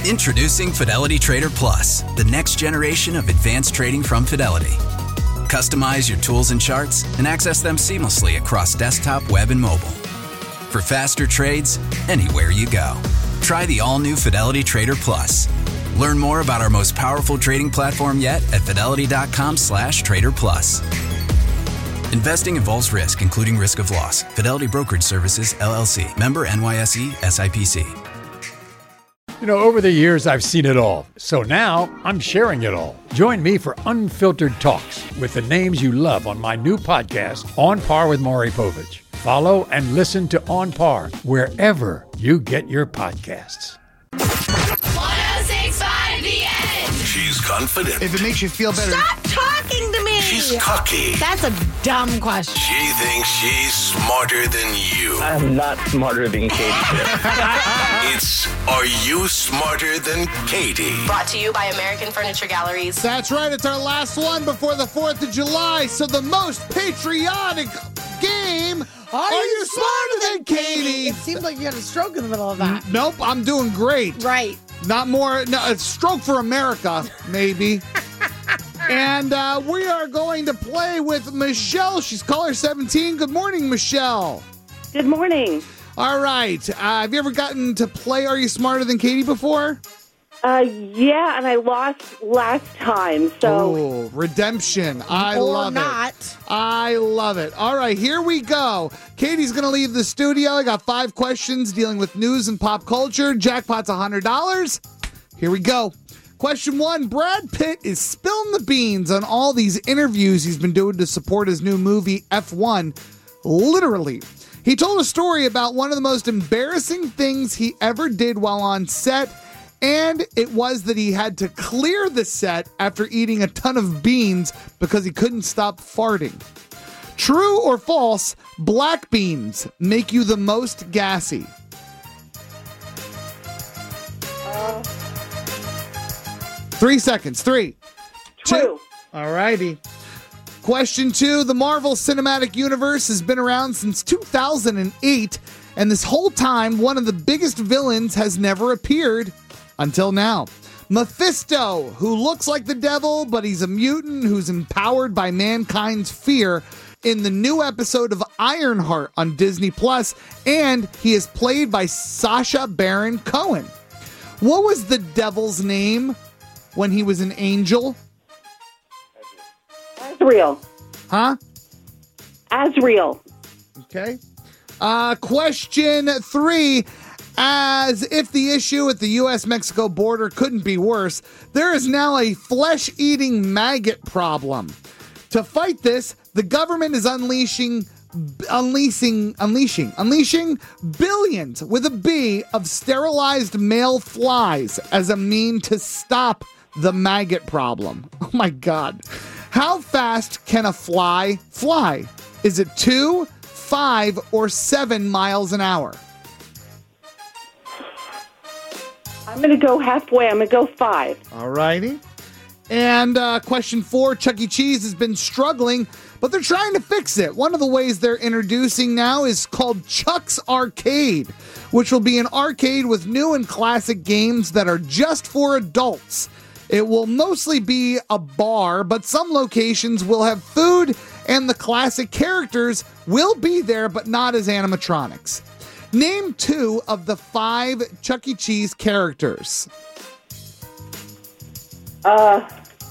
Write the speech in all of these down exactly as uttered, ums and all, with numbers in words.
Introducing Fidelity Trader Plus, the next generation of advanced trading from Fidelity. Customize your tools and charts and access them seamlessly across desktop, web, and mobile. For faster trades, anywhere you go. Try the all-new Fidelity Trader Plus. Learn more about our most powerful trading platform yet at fidelity.com slash trader plus. Investing involves risk, including risk of loss. Fidelity Brokerage Services, L L C. Member N Y S E, S I P C. You know, over the years, I've seen it all. So now I'm sharing it all. Join me for Unfiltered Talks with the names you love on my new podcast, On Par with Maury Povich. Follow and listen to On Par wherever you get your podcasts. one oh six point five The Edge. She's confident. If it makes you feel better. Stop talking to me. She's cocky. That's a dumb question. She thinks she's smarter than you. I'm not smarter than Katie. It's Are You Smarter Than Katie? Brought to you by American Furniture Galleries. That's right. It's our last one before the fourth of July. So the most patriotic game. Are, Are you smarter than Katie? It seemed like you had a stroke in the middle of that. Nope, I'm doing great. Right. Not more, no, a stroke for America, maybe. And uh, we are going to play with Michelle. She's caller seventeen. Good morning, Michelle. Good morning. All right. Uh, have you ever gotten to play Are You Smarter Than Katie before? Uh, yeah, and I lost last time, so... Oh, redemption. I or love not. it. I love it. All right, here we go. Katie's going to leave the studio. I got five questions dealing with news and pop culture. Jackpot's one hundred dollars. Here we go. Question one, Brad Pitt is spilling the beans on all these interviews he's been doing to support his new movie, F one. Literally. He told a story about one of the most embarrassing things he ever did while on set, and it was that he had to clear the set after eating a ton of beans because he couldn't stop farting. True or false, black beans make you the most gassy? Uh, Three seconds. Three. True. Two. All righty. Question two. The Marvel Cinematic Universe has been around since two thousand eight, and this whole time, one of the biggest villains has never appeared until now. Mephisto, who looks like the devil, but he's a mutant who's empowered by mankind's fear, in the new episode of Ironheart on Disney Plus, and he is played by Sacha Baron Cohen. What was the devil's name when he was an angel? Azrael. Huh? Azrael. Okay. Uh, question three. As if the issue at the U S Mexico border couldn't be worse, there is now a flesh-eating maggot problem. To fight this, the government is unleashing, unleashing, unleashing, unleashing billions with a B of sterilized male flies as a mean to stop the maggot problem. Oh my God. How fast can a fly fly? Is it two, five, or seven miles an hour? I'm going to go halfway. I'm going to go five. All righty. And uh, question four, Chuck E. Cheese has been struggling, but they're trying to fix it. One of the ways they're introducing now is called Chuck's Arcade, which will be an arcade with new and classic games that are just for adults. It will mostly be a bar, but some locations will have food, and the classic characters will be there, but not as animatronics. Name two of the five Chuck E. Cheese characters. Uh,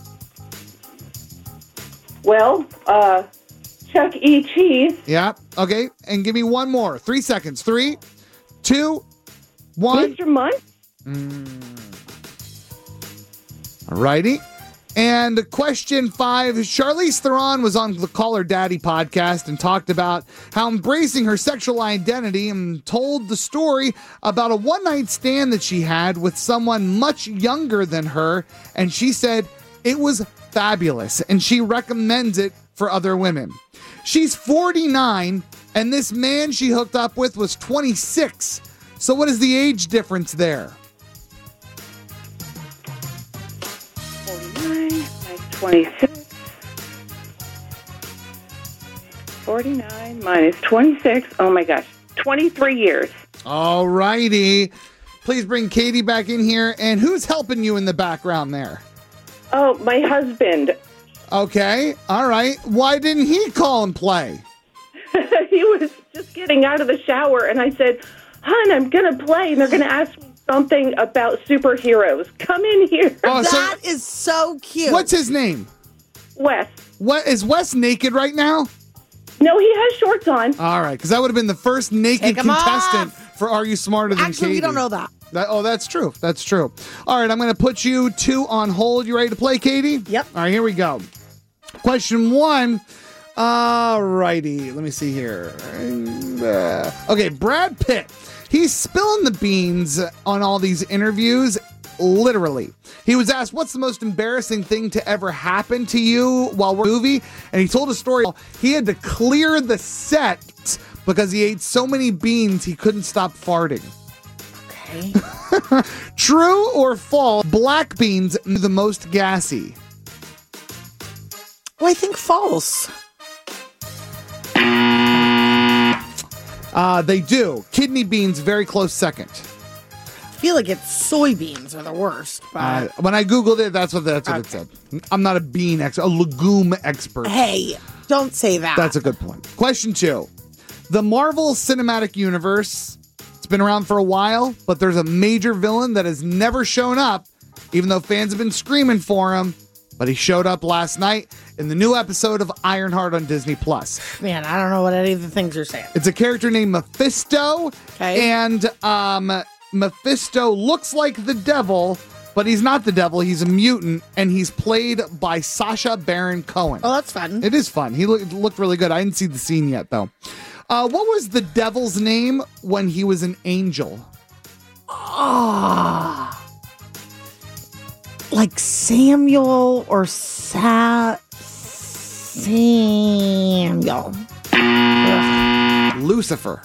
well, uh, Chuck E. Cheese. Yeah, okay. And give me one more. Three seconds. Three, two, one. Mister Munt. Mm. All righty. And question five, Charlize Theron was on the Call Her Daddy podcast and talked about how embracing her sexual identity, and told the story about a one-night stand that she had with someone much younger than her, and she said it was fabulous, and she recommends it for other women. She's forty-nine, and this man she hooked up with was twenty-six. So what is the age difference there? twenty-six. forty-nine minus twenty-six. Oh my gosh. twenty-three years. All righty. please bring Katie back in here. And who's helping you in the background there? Oh, my husband. Okay. All right. Why didn't he call and play? He was just getting out of the shower, and I said, hon, I'm going to play, and they're going to ask me something about superheroes. Come in here. Oh, so- That is so cute. What's his name? Wes. What is Wes naked right now? No, he has shorts on. All right, because that would have been the first naked Take 'em contestant off. for Are You Smarter Than Actually, Katie? we don't know that. That- Oh, that's true. That's true. All right, I'm going to put you two on hold. You ready to play, Katie? Yep. All right, here we go. Question one. All righty. Let me see here. Uh, okay, Brad Pitt. He's spilling the beans on all these interviews, literally. He was asked, what's the most embarrassing thing to ever happen to you while we're movie? And he told a story. He had to clear the set because he ate so many beans he couldn't stop farting. Okay. True or false, black beans are the most gassy? Well, I think false. Uh, they do. Kidney beans, very close second. I feel like it's soybeans are the worst. But Uh, when I Googled it, that's what, that's what it said. I'm not a bean expert, a legume expert. hey, don't say that. That's a good point. Question two. The Marvel Cinematic Universe, it's been around for a while, but there's a major villain that has never shown up, even though fans have been screaming for him. But he showed up last night in the new episode of Ironheart on Disney Plus. Man, I don't know what any of the things you're saying. It's a character named Mephisto. Okay. And um, Mephisto looks like the devil, but he's not the devil. He's a mutant, and he's played by Sacha Baron Cohen. Oh, that's fun. It is fun. He look, looked really good. I didn't see the scene yet, though. Uh, what was the devil's name when he was an angel? Ah. Like Samuel or Sa Samuel. Ugh. Lucifer.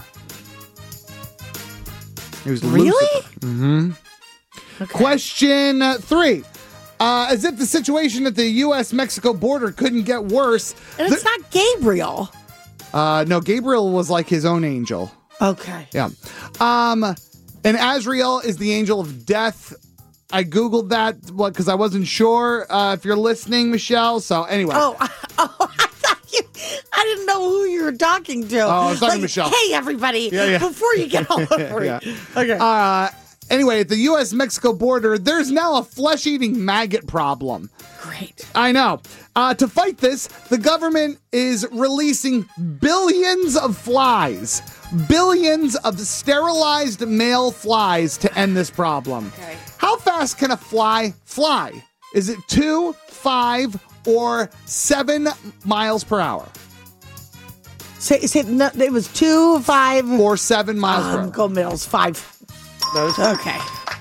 He was Really? Lucifer. Mm-hmm. Okay. Question three. Uh, as if the situation at the U S Mexico border couldn't get worse. And it's the- not Gabriel. uh, no, Gabriel was like his own angel. Okay. Yeah. Um, and Azrael is the angel of death. I Googled that what because I wasn't sure uh, if you're listening, Michelle. So anyway. Oh, oh, I thought you. I didn't know who you were talking to. Oh, I was talking to Like, Michelle. Hey, everybody! Yeah, yeah. Before you get all over Yeah. it. Okay. Uh, anyway, at the U S Mexico border, there's now a flesh-eating maggot problem. Great. I know. Uh, to fight this, the government is releasing billions of flies, billions of sterilized male flies to end this problem. Okay. How fast can a fly fly? Is it two, five, or seven miles per hour? Say, say no, it was two, five, Or seven miles per um, hour? go middles, five. Okay.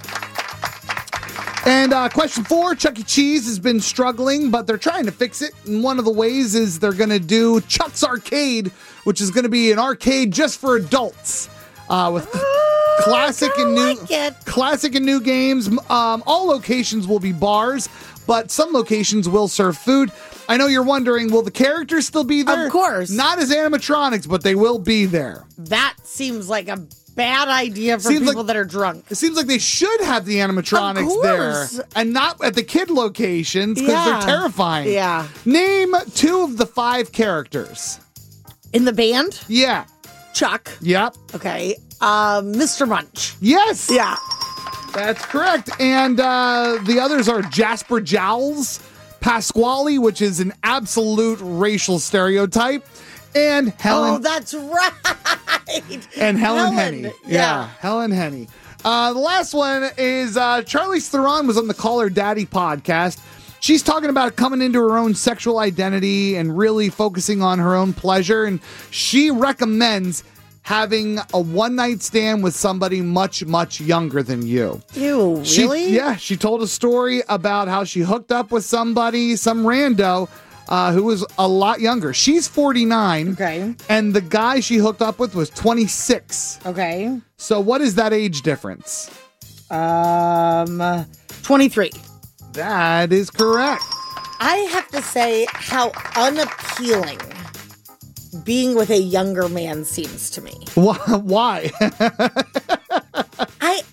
And uh, question four, Chuck E. Cheese has been struggling, but they're trying to fix it. And one of the ways is they're going to do Chuck's Arcade, which is going to be an arcade just for adults uh, with Oh, classic and new like it. classic and new games. Um, all locations will be bars, but some locations will serve food. I know you're wondering, will the characters still be there? Of course. Not as animatronics, but they will be there. That seems like a bad idea for Seems people like- that are drunk. It seems like they should have the animatronics Of there course. and not at the kid locations because Yeah. they're terrifying. Yeah. Name two of the five characters. In the band, Yeah. Chuck. Yep. Okay. Um, Mister Munch. Yes. Yeah. That's correct. And uh, the others are Jasper Jowls, Pasquale, which is an absolute racial stereotype, and Helen. Oh, that's right. And Helen, Helen, Henny. Yeah. yeah. Helen Henny. Uh, the last one is uh, Charlize Theron was on the Call Her Daddy podcast. She's talking about coming into her own sexual identity and really focusing on her own pleasure. And she recommends having a one-night stand with somebody much, much younger than you. Ew, She- really? yeah, she told a story about how she hooked up with somebody, some rando, uh, who was a lot younger. She's forty-nine. Okay. And the guy she hooked up with was twenty-six. Okay. So what is that age difference? Um, twenty-three. That is correct. I have to say how unappealing being with a younger man seems to me. Wh- Why? I I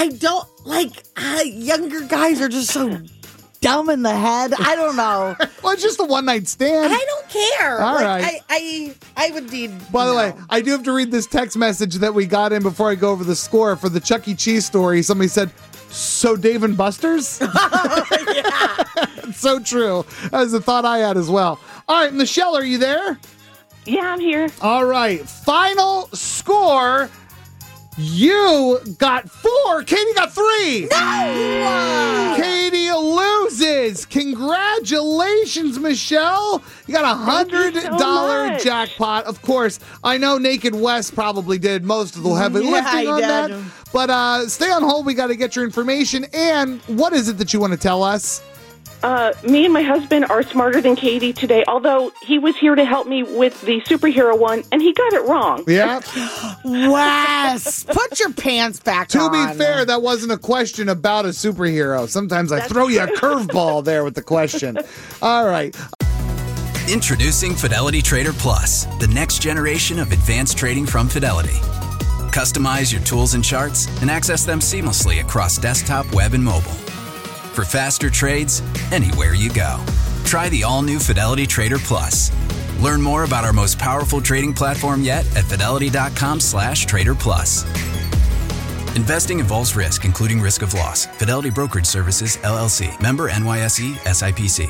I don't like uh, younger guys are just so dumb in the head. I don't know. Well, it's just a one night stand. I don't care. All like, right. I, I I would need. By the no. way, I do have to read this text message that we got in before I go over the score for the Chuck E. Cheese story. Somebody said, "So Dave and Buster's?" Yeah. It's so true. That was a thought I had as well. All right, Michelle, are you there? Yeah, I'm here. All right, final score. You got four. Katie got three. No! Katie loses. Congratulations, Michelle. You got a one hundred dollars so jackpot. Of course, I know Naked West probably did most of the heavy Yeah, lifting I on did. that. But uh, stay on hold. We got to get your information. And what is it that you want to tell us? Uh, me and my husband are smarter than Katie today, although he was here to help me with the superhero one, and he got it wrong. Yeah. Wes, put your pants back To on. be fair, that wasn't a question about a superhero. Sometimes I throw you a curveball there with the question. All right. Introducing Fidelity Trader Plus, the next generation of advanced trading from Fidelity. Customize your tools and charts and access them seamlessly across desktop, web, and mobile. For faster trades, anywhere you go. Try the all-new Fidelity Trader Plus. Learn more about our most powerful trading platform yet at fidelity.com slash trader plus. Investing involves risk, including risk of loss. Fidelity Brokerage Services, L L C. Member N Y S E, S I P C.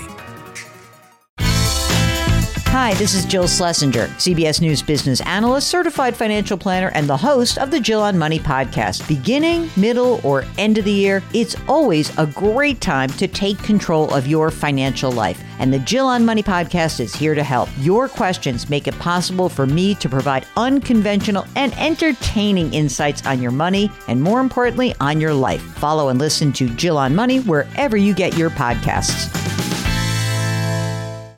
Hi, this is Jill Schlesinger, C B S News business analyst, certified financial planner, and the host of the Jill on Money podcast. Beginning, middle, or end of the year, it's always a great time to take control of your financial life. And the Jill on Money podcast is here to help. Your questions make it possible for me to provide unconventional and entertaining insights on your money, and more importantly, on your life. Follow and listen to Jill on Money wherever you get your podcasts.